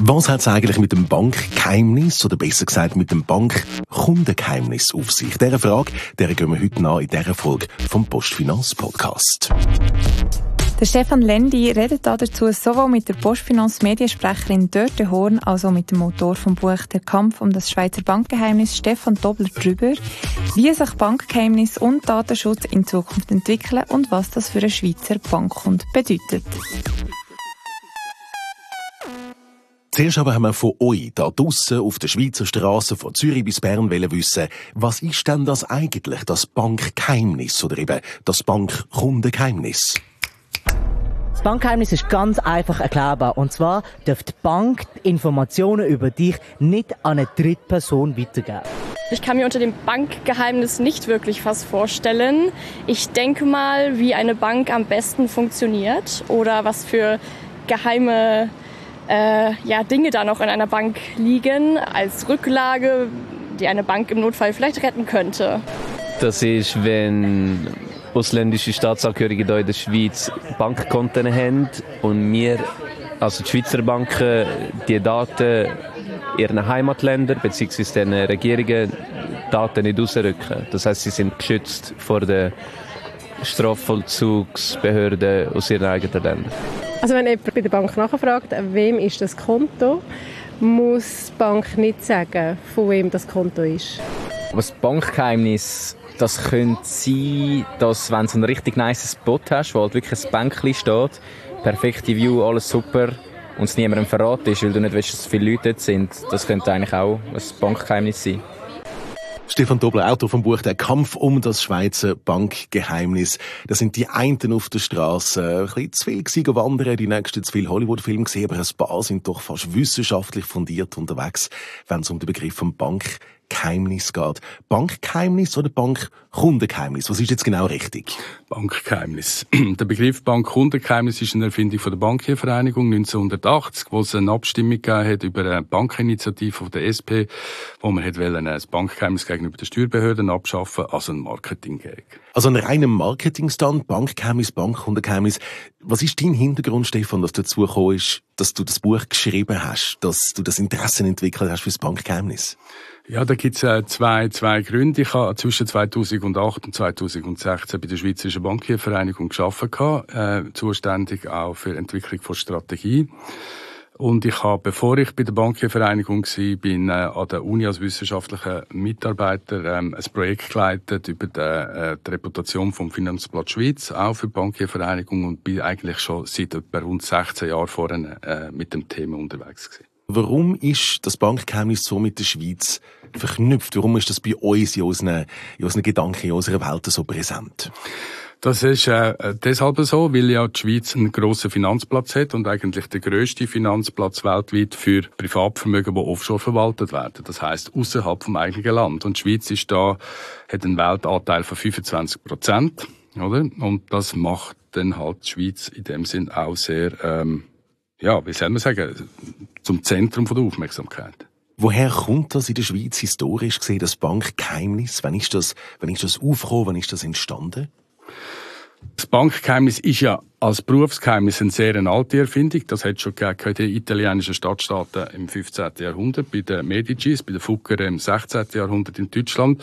Was hat es eigentlich mit dem Bankgeheimnis oder besser gesagt mit dem Bankkundengeheimnis auf sich? Dieser Frage gehen wir heute nach in dieser Folge vom Postfinanz-Podcast. Der Stefan Lendi redet dazu sowohl mit der Postfinanz-Mediensprecherin Dörte Horn als auch mit dem Autor vom Buch «Der Kampf um das Schweizer Bankgeheimnis» Stefan Dobler darüber, wie sich Bankgeheimnis und Datenschutz in Zukunft entwickeln und was das für einen Schweizer Bankkunden bedeutet. Zuerst aber haben wir von euch da draussen auf der Schweizer Straße von Zürich bis Bern wissen, was ist denn das eigentlich, das Bankgeheimnis oder eben das Bankkundengeheimnis? Das Bankgeheimnis ist ganz einfach erklärbar. Und zwar darf die Bank Informationen über dich nicht an eine Drittperson weitergeben. Ich kann mir unter dem Bankgeheimnis nicht wirklich was vorstellen. Ich denke mal, wie eine Bank am besten funktioniert oder was für geheime Dinge da noch in einer Bank liegen als Rücklage, die eine Bank im Notfall vielleicht retten könnte. Das ist, wenn ausländische Staatsangehörige hier in der Schweiz Bankkonten haben und wir, also die Schweizer Banken, die Daten ihren Heimatländern bzw. den Regierungen Daten nicht rausrücken. Das heisst, sie sind geschützt vor den Strafvollzugsbehörden aus ihren eigenen Ländern. Also wenn jemand bei der Bank nachfragt, wem ist das Konto, muss die Bank nicht sagen, von wem das Konto ist. Aber das Bankgeheimnis, das könnte sein, dass wenn du so einen richtig nice Spot hast, wo halt wirklich ein Bänkchen steht, perfekte View, alles super, und es niemandem verraten ist, weil du nicht weißt, dass viele Leute dort sind, das könnte eigentlich auch ein Bankgeheimnis sein. Stefan Dobler, Autor vom Buch «Der Kampf um das Schweizer Bankgeheimnis». Da sind die einen auf der Straße ein bisschen zu viel gewesen, wandern, die nächsten zu viele Hollywood-Filme gesehen, aber ein paar sind doch fast wissenschaftlich fundiert unterwegs, wenn es um den Begriff vom Bankgeheimnis geht. Bankgeheimnis oder Bankkundengeheimnis? Was ist jetzt genau richtig? Bankgeheimnis. Der Begriff Bankkundengeheimnis ist eine Erfindung von der Bankiervereinigung 1980, wo es eine Abstimmung gegeben hat über eine Bankinitiative von der SP, wo man ein Bankgeheimnis gegenüber den Steuerbehörden abschaffen, also ein Marketing-Gag. Also ein reiner Marketingstand, Bankgeheimnis, Bankkundengeheimnis. Was ist dein Hintergrund, Stefan, dass du dazu gekommen ist, dass du das Buch geschrieben hast, dass du das Interesse entwickelt hast für das Bankgeheimnis? Ja, da gibt's zwei Gründe. Ich habe zwischen 2008 und 2016 bei der Schweizerischen Bankiervereinigung gearbeitet, zuständig auch für Entwicklung von Strategie. Und ich habe, bevor ich bei der Bankiervereinigung war, bin an der Uni als wissenschaftlicher Mitarbeiter ein Projekt geleitet über die Reputation vom Finanzblatt Schweiz, auch für die Bankiervereinigung, und bin eigentlich schon seit etwa rund 16 Jahren vorne mit dem Thema unterwegs gewesen. Warum ist das Bankgeheimnis so mit der Schweiz verknüpft? Warum ist das bei uns in unseren Gedanken, in unserer Welt so präsent? Das ist deshalb so, weil ja die Schweiz einen grossen Finanzplatz hat und eigentlich der grösste Finanzplatz weltweit für Privatvermögen, die offshore verwaltet werden. Das heisst, außerhalb vom eigenen Land. Und die Schweiz hat einen Weltanteil von 25%, oder? Und das macht dann halt die Schweiz in dem Sinn auch sehr, wie soll man sagen, zum Zentrum der Aufmerksamkeit. Woher kommt das in der Schweiz historisch gesehen, das Bankgeheimnis? Wann ist das aufgekommen? Wann ist das entstanden? Das Bankgeheimnis ist ja als Berufsgeheimnis eine sehr alte Erfindung. Das hat schon gegeben in den italienischen Stadtstaaten im 15. Jahrhundert, bei den Medicis, bei den Fugger im 16. Jahrhundert in Deutschland.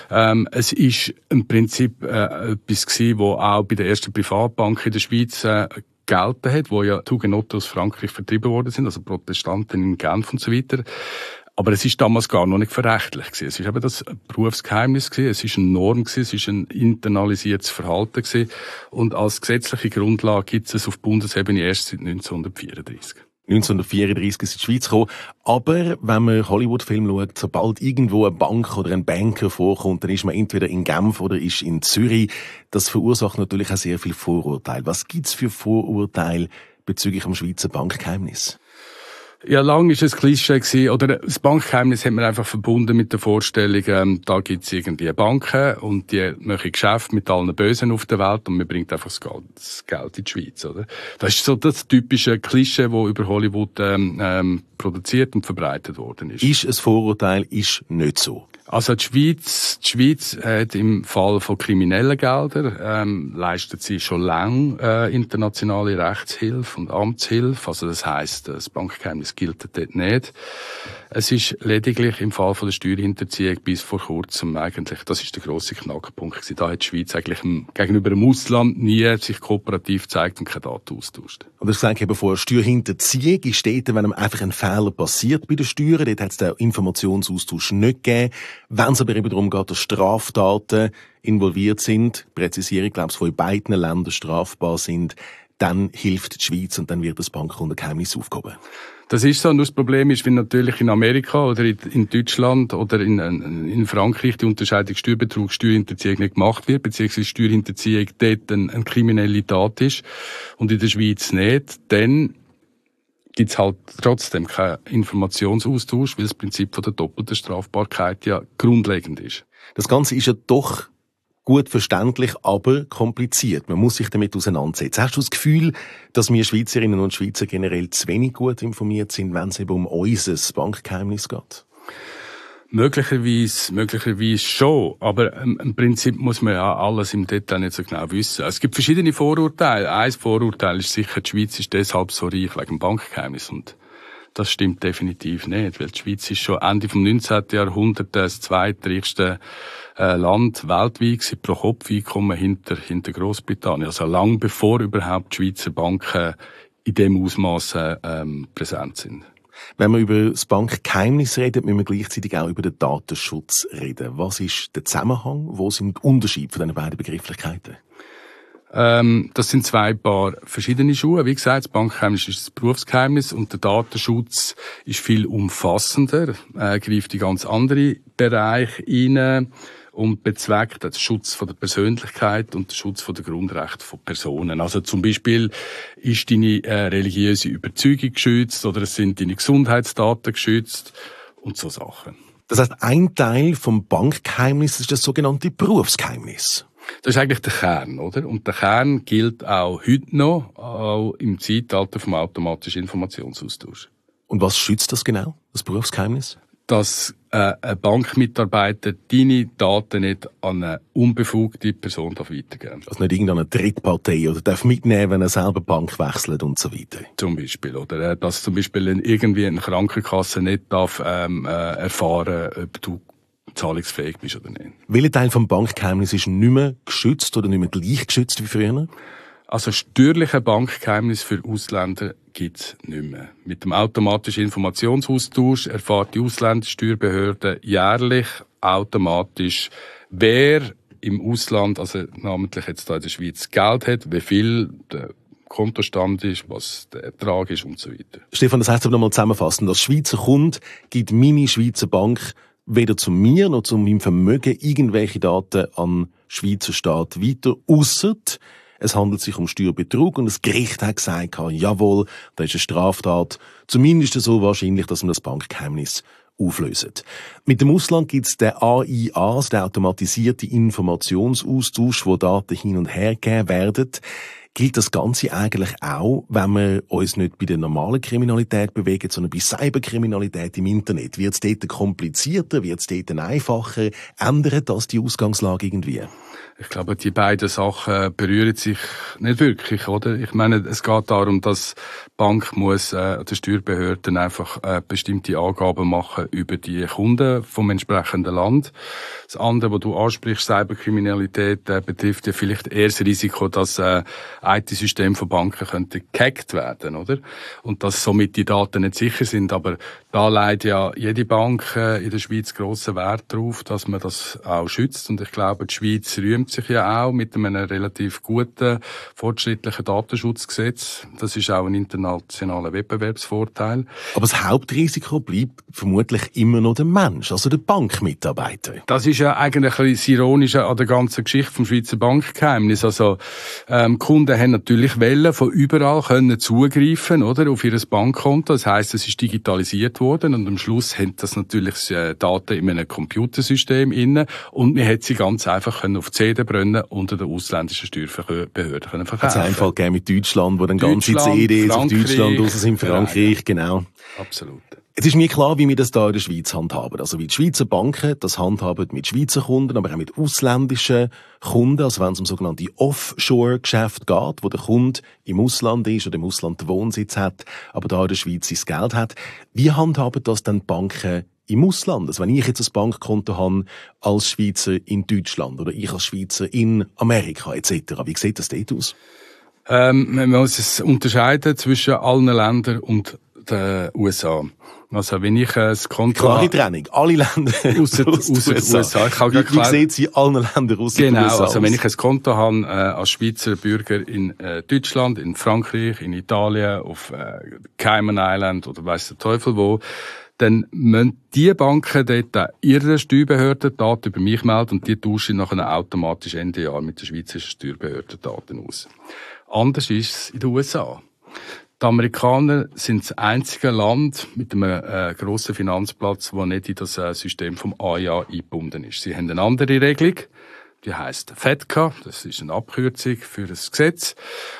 Es ist im Prinzip etwas gewesen, wo auch bei der ersten Privatbank in der Schweiz gelten hat, wo ja die Hugenotten aus Frankreich vertrieben worden sind, also Protestanten in Genf und so weiter. Aber es ist damals gar noch nicht verrechtlich gewesen. Es ist eben das Berufsgeheimnis gewesen. Es ist eine Norm gewesen. Es ist ein internalisiertes Verhalten gewesen. Und als gesetzliche Grundlage gibt es auf Bundesebene erst seit 1934. 1934 ist in die Schweiz gekommen. Aber wenn man Hollywood-Filme schaut, sobald irgendwo eine Bank oder ein Banker vorkommt, dann ist man entweder in Genf oder ist in Zürich. Das verursacht natürlich auch sehr viel Vorurteile. Was gibt's für Vorurteile bezüglich dem Schweizer Bankgeheimnis? Ja, lang ist es Klischee gewesen, oder das Bankgeheimnis hat man einfach verbunden mit der Vorstellung, da gibt's irgendwie Banken und die machen Geschäfte mit allen Bösen auf der Welt und man bringt einfach das Geld in die Schweiz, oder? Das ist so das typische Klischee, das über Hollywood produziert und verbreitet worden ist. Ist ein Vorurteil, ist nicht so? Also die Schweiz hat im Fall von kriminellen Geldern leistet sie schon lange internationale Rechtshilfe und Amtshilfe. Also das heisst, das Bankgeheimnis gilt dort nicht. Es ist lediglich im Fall von der Steuerhinterziehung bis vor kurzem eigentlich, das ist der grosse Knackpunkt gewesen. Da hat die Schweiz eigentlich gegenüber dem Ausland nie sich kooperativ gezeigt und keine Daten austauscht. Und das sage ich eben vorher, Steuerhinterziehung ist dort, wenn einem einfach ein Fehler passiert bei den Steuern, dort hat es den Informationsaustausch nicht gegeben. Wenn es aber eben darum geht, dass Straftaten involviert sind, Präzisierung, glaube ich, von in beiden Ländern strafbar sind, dann hilft die Schweiz und dann wird das Bankkundengeheimnis aufgehoben. Das ist so, nur das Problem ist, wenn natürlich in Amerika oder in Deutschland oder in Frankreich die Unterscheidung Steuerbetrug, Steuerhinterziehung nicht gemacht wird, beziehungsweise Steuerhinterziehung dort eine kriminelle Tat ist und in der Schweiz nicht, dann gibt's halt trotzdem keinen Informationsaustausch, weil das Prinzip von der doppelten Strafbarkeit ja grundlegend ist. Das Ganze ist ja doch gut verständlich, aber kompliziert. Man muss sich damit auseinandersetzen. Hast du das Gefühl, dass wir Schweizerinnen und Schweizer generell zu wenig gut informiert sind, wenn es eben um unser Bankgeheimnis geht? Möglicherweise schon, aber im Prinzip muss man ja alles im Detail nicht so genau wissen. Es gibt verschiedene Vorurteile. Ein Vorurteil ist sicher, die Schweiz ist deshalb so reich wegen dem Bankgeheimnis und das stimmt definitiv nicht, weil die Schweiz ist schon Ende vom 19. Jahrhundert das zweitreichste Land weltweit pro Kopf-Einkommen hinter Großbritannien. Also lang bevor überhaupt die Schweizer Banken in dem Ausmaß präsent sind. Wenn wir über das Bankgeheimnis reden, müssen wir gleichzeitig auch über den Datenschutz reden. Was ist der Zusammenhang? Wo sind die Unterschiede von diesen beiden Begrifflichkeiten? Das sind zwei Paar verschiedene Schuhe. Wie gesagt, das Bankgeheimnis ist das Berufsgeheimnis und der Datenschutz ist viel umfassender, greift in ganz andere Bereiche rein und bezweckt den Schutz von der Persönlichkeit und den Schutz von der Grundrechte von Personen. Also zum Beispiel ist deine religiöse Überzeugung geschützt oder es sind deine Gesundheitsdaten geschützt und so Sachen. Das heißt, ein Teil vom Bankgeheimnis ist das sogenannte Berufsgeheimnis. Das ist eigentlich der Kern, oder? Und der Kern gilt auch heute noch, auch im Zeitalter vom automatischen Informationsaustausch. Und was schützt das genau, das Berufsgeheimnis? Dass ein Bankmitarbeiter deine Daten nicht an eine unbefugte Person weitergeben darf. Also nicht irgendeine Drittpartei oder darf mitnehmen, wenn er selber Bank wechselt und so weiter. Zum Beispiel, oder? Dass zum Beispiel irgendwie eine Krankenkasse nicht darf erfahren, ob du zahlungsfähig bist oder nicht. Welcher Teil vom Bankgeheimnis ist nicht mehr geschützt oder nicht mehr gleich geschützt wie früher? Also steuerliche Bankgeheimnis für Ausländer gibt's nicht mehr. Mit dem automatischen Informationsaustausch erfährt die Ausländersteuerbehörde jährlich automatisch, wer im Ausland, also namentlich jetzt da in der Schweiz, Geld hat, wie viel der Kontostand ist, was der Ertrag ist und so weiter. Stefan, das heisst aber nochmal zusammenfassend, als Schweizer Kunde gibt meine Schweizer Bank weder zu mir noch zu meinem Vermögen irgendwelche Daten an Schweizer Staat weiter, ausser es handelt sich um Steuerbetrug und das Gericht hat gesagt, jawohl, da ist eine Straftat, zumindest so wahrscheinlich, dass man das Bankgeheimnis auflöst. Mit dem Ausland gibt es den AIA, den automatisierten Informationsaustausch, wo Daten hin und her gegeben werden. Gilt das Ganze eigentlich auch, wenn wir uns nicht bei der normalen Kriminalität bewegen, sondern bei Cyberkriminalität im Internet? Wird es dort komplizierter, wird es dort einfacher? Ändert das die Ausgangslage irgendwie? Ich glaube, die beiden Sachen berühren sich nicht wirklich, oder? Ich meine, es geht darum, dass die Bank muss der Steuerbehörden einfach bestimmte Angaben machen über die Kunden vom entsprechenden Land. Das andere, was du ansprichst, Cyberkriminalität, betrifft ja vielleicht eher das Risiko, dass IT-Systeme von Banken könnten gehackt werden, oder? Und dass somit die Daten nicht sicher sind. Aber da legt ja jede Bank in der Schweiz grossen Wert darauf, dass man das auch schützt. Und ich glaube, die Schweiz rühmt sich ja auch mit einem relativ guten, fortschrittlichen Datenschutzgesetz. Das ist auch ein internationaler Wettbewerbsvorteil. Aber das Hauptrisiko bleibt vermutlich immer noch der Mensch, also der Bankmitarbeiter. Das ist ja eigentlich das Ironische an der ganzen Geschichte vom Schweizer Bankgeheimnis. Also, Kunden haben natürlich Wellen von überall können zugreifen, oder, auf ihr Bankkonto. Das heisst, es ist digitalisiert worden und am Schluss haben das natürlich Daten in einem Computersystem inne und man hat sie ganz einfach können auf CD brennen unter der ausländischen Steuerbehörde können verkaufen. Es hat einen Fall gegeben mit Deutschland, wo dann ganze CDs auf Deutschland raus sind, Frankreich, genau. Absolut. Jetzt ist mir klar, wie wir das hier in der Schweiz handhaben. Also wie die Schweizer Banken das handhaben mit Schweizer Kunden, aber auch mit ausländischen Kunden. Also wenn es um sogenannte Offshore-Geschäfte geht, wo der Kunde im Ausland ist oder im Ausland den Wohnsitz hat, aber da in der Schweiz sein Geld hat. Wie handhaben das dann die Banken im Ausland? Also wenn ich jetzt ein Bankkonto habe als Schweizer in Deutschland oder ich als Schweizer in Amerika etc., wie sieht das dort aus? Man muss es unterscheiden zwischen allen Ländern und den USA. Also wenn ich ein Konto klare Trennung, alle Länder ausser den USA. Wie sieht sie in allen Ländern aus? Genau, also wenn ich ein Konto habe als Schweizer Bürger in Deutschland, in Frankreich, in Italien, auf Cayman Island oder weiss der Teufel wo, dann müssen die Banken dort ihre Steuerbehörden Daten über mich melden und die tauschen nachher automatisch Ende Jahr mit der schweizerischen Steuerbehörde Daten aus. Anders ist es in den USA. Die Amerikaner sind das einzige Land mit einem grossen Finanzplatz, das nicht in das System vom AIA eingebunden ist. Sie haben eine andere Regelung, die heisst FATCA, das ist eine Abkürzung für das Gesetz.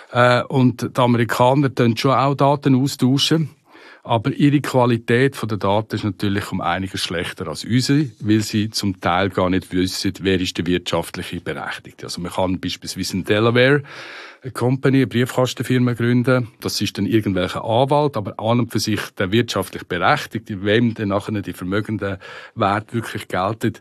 Und die Amerikaner tun schon auch Daten austauschen, aber ihre Qualität der Daten ist natürlich um einiges schlechter als unsere, weil sie zum Teil gar nicht wissen, wer ist der wirtschaftliche Berechtigte. Also man kann beispielsweise in Delaware eine Company, eine Briefkastenfirma gründen. Das ist dann irgendwelcher Anwalt, aber an und für sich der wirtschaftlich Berechtigte, wem dann nachher die vermögenden Werte wirklich gelten,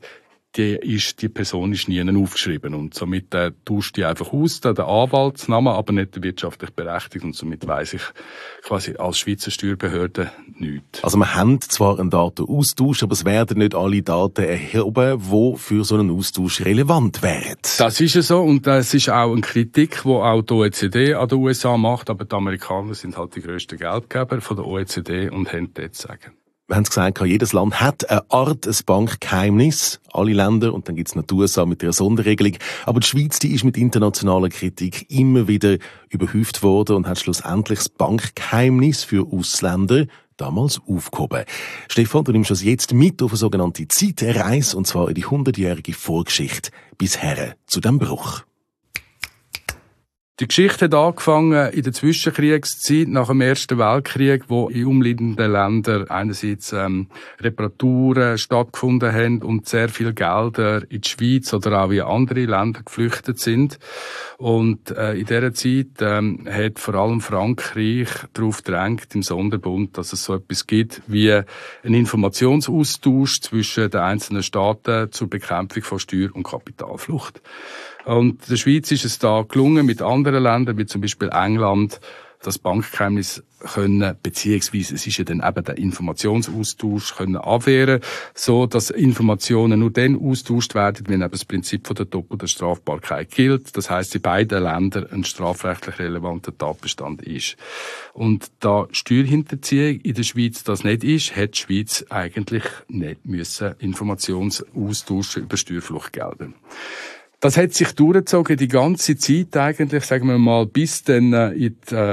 die Person ist nie aufgeschrieben. Und somit tauscht die einfach aus, der Anwaltsname, aber nicht der wirtschaftlich berechtigt. Und somit weiss ich quasi als Schweizer Steuerbehörde nichts. Also wir haben zwar einen Datenaustausch, aber es werden nicht alle Daten erhoben, die für so einen Austausch relevant wären. Das ist ja so. Und das ist auch eine Kritik, die auch die OECD an den USA macht. Aber die Amerikaner sind halt die grössten Geldgeber von der OECD und haben dort zu sagen. Wir haben es gesagt, jedes Land hat eine Art, ein Bankgeheimnis. Alle Länder. Und dann gibt es noch die USA mit ihrer Sonderregelung. Aber die Schweiz, die ist mit internationaler Kritik immer wieder überhäuft worden und hat schlussendlich das Bankgeheimnis für Ausländer damals aufgehoben. Stefan, du nimmst uns jetzt mit auf eine sogenannte Zeitreise, und zwar in die 100-jährige Vorgeschichte bisher zu dem Bruch. Die Geschichte hat angefangen in der Zwischenkriegszeit nach dem Ersten Weltkrieg, wo in umliegenden Ländern einerseits Reparaturen stattgefunden haben und sehr viel Gelder in die Schweiz oder auch in andere Länder geflüchtet sind. Und in dieser Zeit hat vor allem Frankreich darauf gedrängt im Sonderbund, dass es so etwas gibt wie einen Informationsaustausch zwischen den einzelnen Staaten zur Bekämpfung von Steuer- und Kapitalflucht. Und der Schweiz ist es da gelungen, mit anderen Ländern, wie zum Beispiel England, das Bankgeheimnis können, beziehungsweise es ist ja dann eben der Informationsaustausch können abwehren, so dass Informationen nur dann austauscht werden, wenn eben das Prinzip von der doppelten Strafbarkeit gilt. Das heisst, in beiden Ländern ein strafrechtlich relevanter Tatbestand ist. Und da Steuerhinterziehung in der Schweiz das nicht ist, hat die Schweiz eigentlich nicht müssen Informationsaustauschen über Steuerfluchtgelder. Das hat sich durchgezogen die ganze Zeit eigentlich, sagen wir mal, bis dann in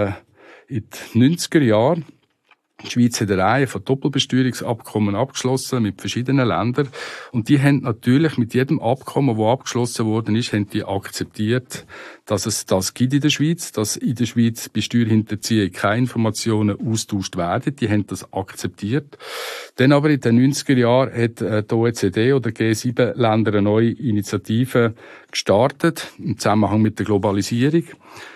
die 90er Jahre. Die Schweiz hat eine Reihe von Doppelbesteuerungsabkommen abgeschlossen mit verschiedenen Ländern. Und die haben natürlich mit jedem Abkommen, das abgeschlossen worden ist, haben die akzeptiert, dass es das gibt in der Schweiz, dass in der Schweiz bei Steuerhinterziehung keine Informationen austauscht werden. Die haben das akzeptiert. Dann aber in den 90er Jahren hat die OECD oder G7-Länder eine neue Initiative gestartet im Zusammenhang mit der Globalisierung.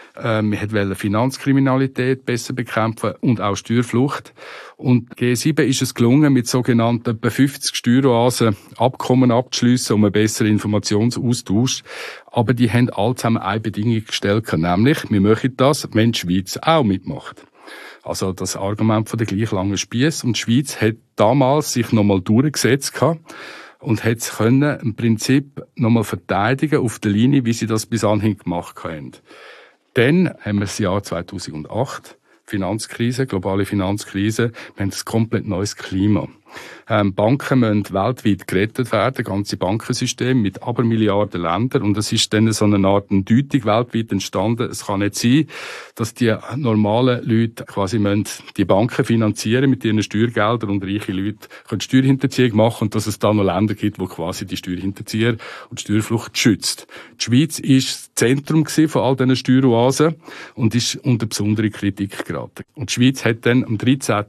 Wir wollten Finanzkriminalität besser bekämpfen und auch Steuerflucht. Und G7 ist es gelungen, mit sogenannten etwa 50 Steueroasen Abkommen abzuschliessen, um einen besseren Informationsaustausch. Aber die haben alle zusammen eine Bedingung gestellt, nämlich, wir möchten das, wenn die Schweiz auch mitmacht. Also das Argument von der gleich langen Spiess. Und die Schweiz hat damals sich nochmal durchgesetzt und hat es können, im Prinzip nochmal verteidigen auf der Linie, wie sie das bis anhin gemacht haben. Dann haben wir das Jahr 2008, Finanzkrise, globale Finanzkrise. Wir haben ein komplett neues Klima. Banken müssen weltweit gerettet werden, ganze Bankensystem mit Abermilliarden Ländern. Und es ist dann so eine Art Deutung weltweit entstanden. Es kann nicht sein, dass die normalen Leute quasi die Banken finanzieren mit ihren Steuergeldern und reiche Leute können Steuerhinterziehung machen und dass es da noch Länder gibt, wo quasi die Steuerhinterzieher und Steuerflucht schützt. Die Schweiz ist das Zentrum von all diesen Steueroasen und ist unter besondere Kritik geraten. Und die Schweiz hat dann am 13.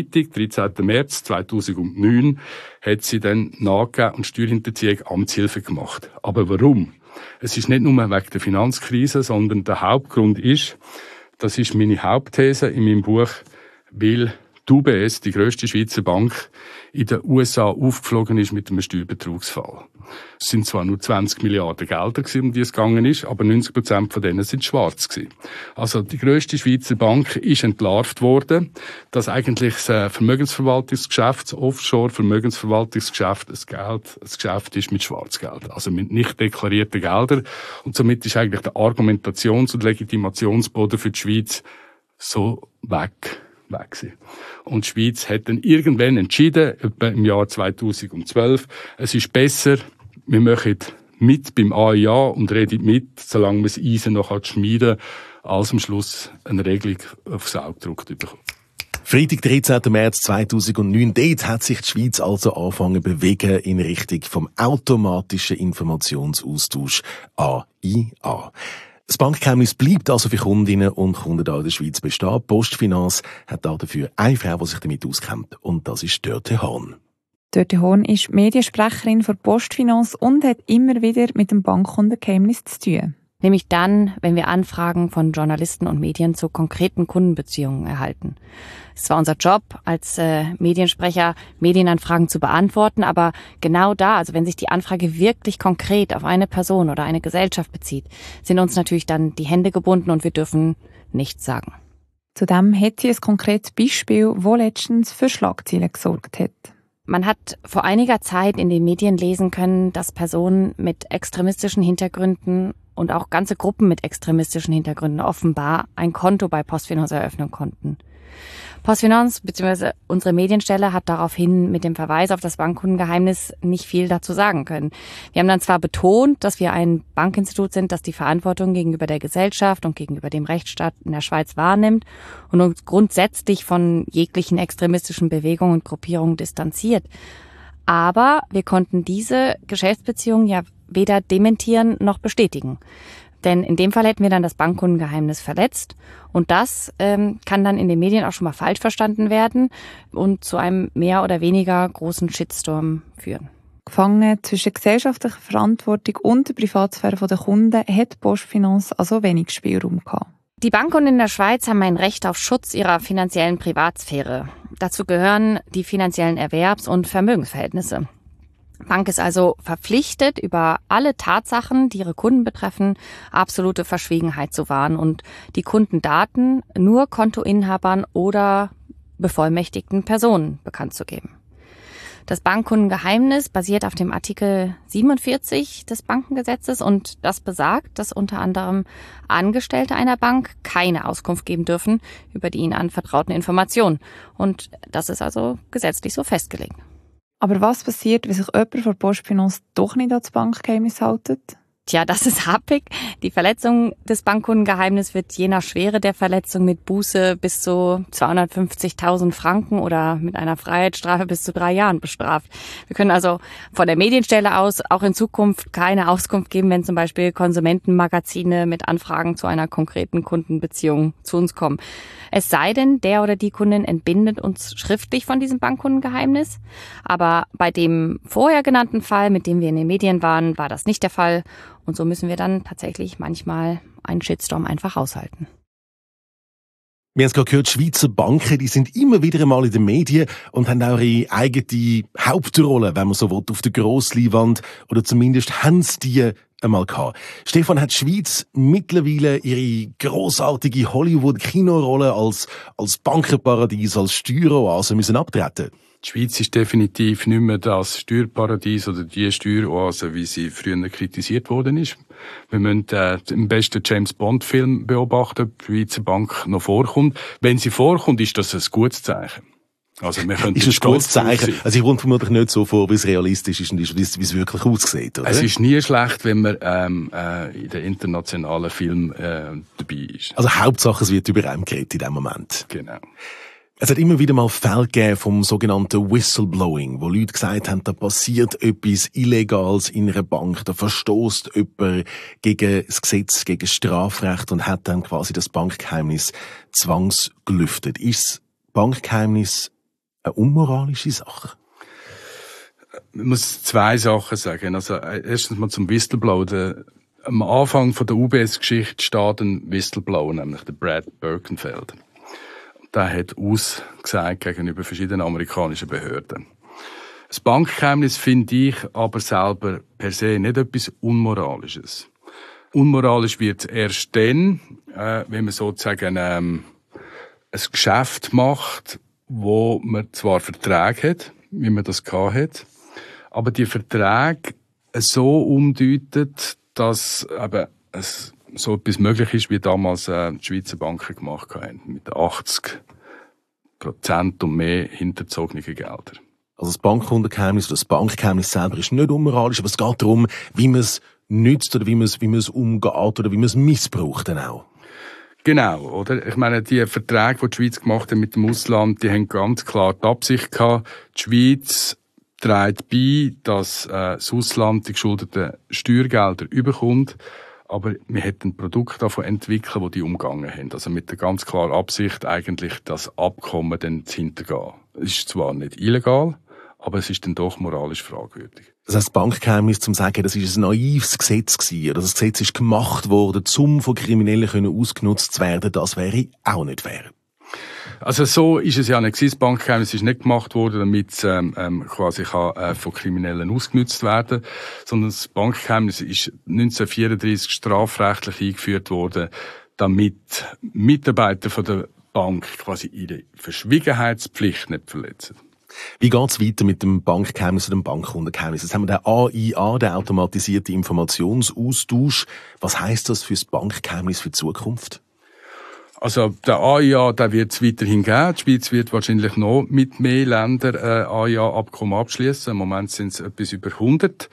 März 2009 hat sie dann nachgegeben und Steuerhinterziehung Amtshilfe gemacht. Aber warum? Es ist nicht nur wegen der Finanzkrise, sondern der Hauptgrund ist, das ist meine Hauptthese in meinem Buch, weil die UBS, die grösste Schweizer Bank, in den USA aufgeflogen ist mit einem Steuerbetrugsfall. Es sind zwar nur 20 Milliarden Gelder gewesen, um die es gegangen ist, aber 90% von denen sind schwarz gewesen. Also die grösste Schweizer Bank ist entlarvt worden, dass eigentlich das Vermögensverwaltungsgeschäft, das Offshore-Vermögensverwaltungsgeschäft, ein Geschäft ist mit Schwarzgeld, also mit nicht deklarierten Geldern. Und somit ist eigentlich der Argumentations- und Legitimationsboden für die Schweiz so weg gewesen. Und die Schweiz hat dann irgendwann entschieden, etwa im Jahr 2012, es ist besser, wir machen mit beim AIA und reden mit, solange man das Eisen noch schmieden kann, als am Schluss eine Regelung aufs Auge gedrückt bekommt. Freitag, 13. März 2009, dort hat sich die Schweiz also angefangen zu bewegen in Richtung vom automatischen Informationsaustausch AIA. Das Bankgeheimnis bleibt also für Kundinnen und Kunden da in der Schweiz bestehen. PostFinance hat dafür eine Frau, die sich damit auskennt. Und das ist Dörte Hahn. Dörte Hahn ist Mediensprecherin von PostFinance und hat immer wieder mit dem Bankkundengeheimnis zu tun. Nämlich dann, wenn wir Anfragen von Journalisten und Medien zu konkreten Kundenbeziehungen erhalten. Es war unser Job als Mediensprecher, Medienanfragen zu beantworten, aber genau da, also wenn sich die Anfrage wirklich konkret auf eine Person oder eine Gesellschaft bezieht, sind uns natürlich dann die Hände gebunden und wir dürfen nichts sagen. Zudem hat sie ein konkretes Beispiel, das letztens für Schlagzeilen gesorgt hat. Man hat vor einiger Zeit in den Medien lesen können, dass Personen mit extremistischen Hintergründen und auch ganze Gruppen mit extremistischen Hintergründen offenbar ein Konto bei PostFinance eröffnen konnten. PostFinance bzw. unsere Medienstelle hat daraufhin mit dem Verweis auf das Bankkundengeheimnis nicht viel dazu sagen können. Wir haben dann zwar betont, dass wir ein Bankinstitut sind, das die Verantwortung gegenüber der Gesellschaft und gegenüber dem Rechtsstaat in der Schweiz wahrnimmt und uns grundsätzlich von jeglichen extremistischen Bewegungen und Gruppierungen distanziert. Aber wir konnten diese Geschäftsbeziehungen ja weder dementieren noch bestätigen. Denn in dem Fall hätten wir dann das Bankkundengeheimnis verletzt. Und das kann dann in den Medien auch schon mal falsch verstanden werden und zu einem mehr oder weniger großen Shitstorm führen. Gefangen zwischen gesellschaftlicher Verantwortung und der Privatsphäre der Kunden hat PostFinance also wenig Spielraum gehabt. Die Bankkunden in der Schweiz haben ein Recht auf Schutz ihrer finanziellen Privatsphäre. Dazu gehören die finanziellen Erwerbs- und Vermögensverhältnisse. Die Bank ist also verpflichtet, über alle Tatsachen, die ihre Kunden betreffen, absolute Verschwiegenheit zu wahren und die Kundendaten nur Kontoinhabern oder bevollmächtigten Personen bekannt zu geben. Das Bankkundengeheimnis basiert auf dem Artikel 47 des Bankengesetzes und das besagt, dass unter anderem Angestellte einer Bank keine Auskunft geben dürfen über die ihnen anvertrauten Informationen. Und das ist also gesetzlich so festgelegt. Aber was passiert, wenn sich jemand von PostFinance doch nicht an das Bankgeheimnis hält? Tja, das ist happig. Die Verletzung des Bankkundengeheimnisses wird je nach Schwere der Verletzung mit Buße bis zu 250.000 Franken oder mit einer Freiheitsstrafe bis zu 3 Jahren bestraft. Wir können also von der Medienstelle aus auch in Zukunft keine Auskunft geben, wenn zum Beispiel Konsumentenmagazine mit Anfragen zu einer konkreten Kundenbeziehung zu uns kommen. Es sei denn, der oder die Kundin entbindet uns schriftlich von diesem Bankkundengeheimnis. Aber bei dem vorher genannten Fall, mit dem wir in den Medien waren, war das nicht der Fall. Und so müssen wir dann tatsächlich manchmal einen Shitstorm einfach aushalten. Wir haben es gerade gehört, Schweizer Banken, die sind immer wieder einmal in den Medien und haben auch ihre eigene Hauptrolle, wenn man so will, auf der Grossleinwand. Oder zumindest haben sie die einmal gehabt. Stefan, hat die Schweiz mittlerweile ihre grossartige Hollywood-Kinorolle als Bankenparadies, als Steueroase müssen abtreten? Die Schweiz ist definitiv nicht mehr das Steuerparadies oder die Steueroase, wie sie früher kritisiert worden ist. Wir müssen im besten James-Bond-Film beobachten, ob die Schweizer Bank noch vorkommt. Wenn sie vorkommt, ist das ein gutes Zeichen. Also wir können ist ein gutes Zeichen. Also ich komme vermutlich nicht so vor, wie es realistisch ist und wie es wirklich aussieht, oder? Es ist nie schlecht, wenn man in den internationalen Filmen dabei ist. Also Hauptsache, es wird über einen geredet in dem Moment. Genau. Es hat immer wieder mal Fälle gegeben vom sogenannten Whistleblowing, wo Leute gesagt haben, da passiert etwas Illegales in einer Bank, da verstößt jemand gegen das Gesetz, gegen das Strafrecht und hat dann quasi das Bankgeheimnis zwangsgelüftet. Ist das Bankgeheimnis eine unmoralische Sache? Man muss zwei Sachen sagen. Also, erstens mal zum Whistleblower. Am Anfang von der UBS-Geschichte steht ein Whistleblower, nämlich der Brad Birkenfeld. Der hat ausgesagt gegenüber verschiedenen amerikanischen Behörden. Das Bankgeheimnis finde ich aber selber per se nicht etwas Unmoralisches. Unmoralisch wird es erst dann, wenn man sozusagen ein Geschäft macht, wo man zwar Verträge hat, wie man das gehabt hat, aber die Verträge so umdeutet, dass eben es so etwas möglich ist, wie damals die Schweizer Banken gemacht haben, mit 80% und mehr hinterzogenen Geldern. Also das Bankkundengeheimnis oder das Bankgeheimnis selber ist nicht unmoralisch, aber es geht darum, wie man es nützt oder wie man es umgeht oder wie man es missbraucht dann auch. Genau, oder? Ich meine, die Verträge, die die Schweiz gemacht hat mit dem Ausland, die haben ganz klar die Absicht gehabt, die Schweiz trägt bei, dass das Ausland die geschuldeten Steuergelder überkommt, aber wir hätten ein Produkt davon entwickeln, die umgangen haben. Also mit der ganz klaren Absicht, eigentlich das Abkommen dann zu hintergehen. Es ist zwar nicht illegal, aber es ist dann doch moralisch fragwürdig. Das heisst, das Bankgeheimnis, zum sagen, das ist ein naives Gesetz gewesen, oder das Gesetz ist gemacht worden, um von Kriminellen ausgenutzt zu werden, das wäre auch nicht fair. Also so ist es ja nicht. Das Bankgeheimnis ist nicht gemacht worden, damit es quasi von Kriminellen ausgenutzt werden, sondern das Bankgeheimnis ist 1934 strafrechtlich eingeführt worden, damit Mitarbeiter von der Bank quasi ihre Verschwiegenheitspflicht nicht verletzen. Wie geht's weiter mit dem Bankgeheimnis oder dem Bankkundengeheimnis? Jetzt haben wir den AIA, den automatisierten Informationsaustausch. Was heisst das für das Bankgeheimnis für die Zukunft? Also der AIA, der wird es weiterhin geben. Die Schweiz wird wahrscheinlich noch mit mehr Ländern AIA-Abkommen abschließen. Im Moment sind es etwas über 100.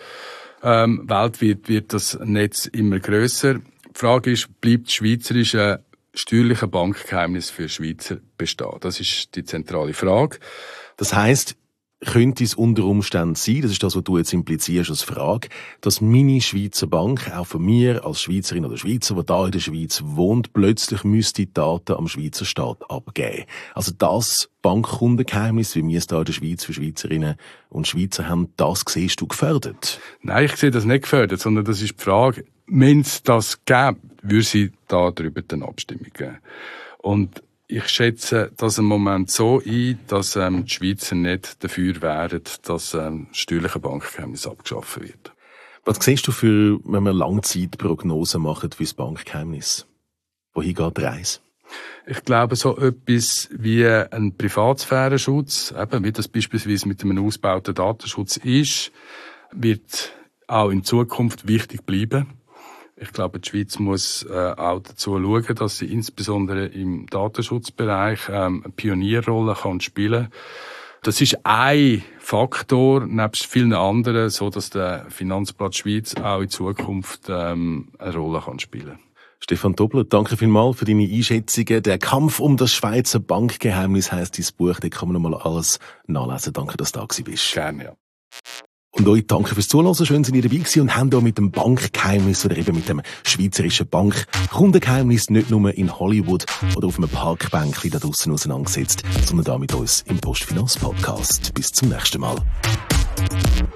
Weltweit wird das Netz immer grösser. Die Frage ist, bleibt das schweizerische steuerliche Bankgeheimnis für Schweizer bestehen? Das ist die zentrale Frage. Das heisst, könnte es unter Umständen sein, das ist das, was du jetzt implizierst als Frage, dass meine Schweizer Bank auch von mir als Schweizerin oder Schweizer, die da in der Schweiz wohnt, plötzlich müsste die Daten am Schweizer Staat abgeben. Also das Bankkundengeheimnis, wie wir es da in der Schweiz für Schweizerinnen und Schweizer haben, das siehst du gefördert? Nein, ich sehe das nicht gefördert, sondern das ist die Frage, wenn es das gäbe, würde sie da darüber eine Abstimmung geben. Und ich schätze das im Moment so ein, dass die Schweizer nicht dafür wären, dass das steuerliche Bankgeheimnis abgeschafft wird. Was siehst du für, wenn wir Langzeitprognosen machen für das Bankgeheimnis? Wohin geht die Reise? Ich glaube, so etwas wie ein Privatsphärenschutz, eben wie das beispielsweise mit einem ausgebauten Datenschutz ist, wird auch in Zukunft wichtig bleiben. Ich glaube, die Schweiz muss auch dazu schauen, dass sie insbesondere im Datenschutzbereich eine Pionierrolle kann spielen. Das ist ein Faktor, nebst vielen anderen, so dass der Finanzplatz Schweiz auch in Zukunft eine Rolle kann spielen. Stefan Dobler, danke vielmals für deine Einschätzungen. Der Kampf um das Schweizer Bankgeheimnis heisst dein Buch, da kann man nochmal alles nachlesen. Danke, dass du da bist. Gerne, ja. Und euch danke fürs Zuhören. Schön, dass ihr dabei gewesen und haben hier mit dem Bankgeheimnis oder eben mit dem schweizerischen Bankkundengeheimnis nicht nur in Hollywood oder auf einem Parkbänkchen da draussen auseinandergesetzt, sondern da mit uns im Postfinanz-Podcast. Bis zum nächsten Mal.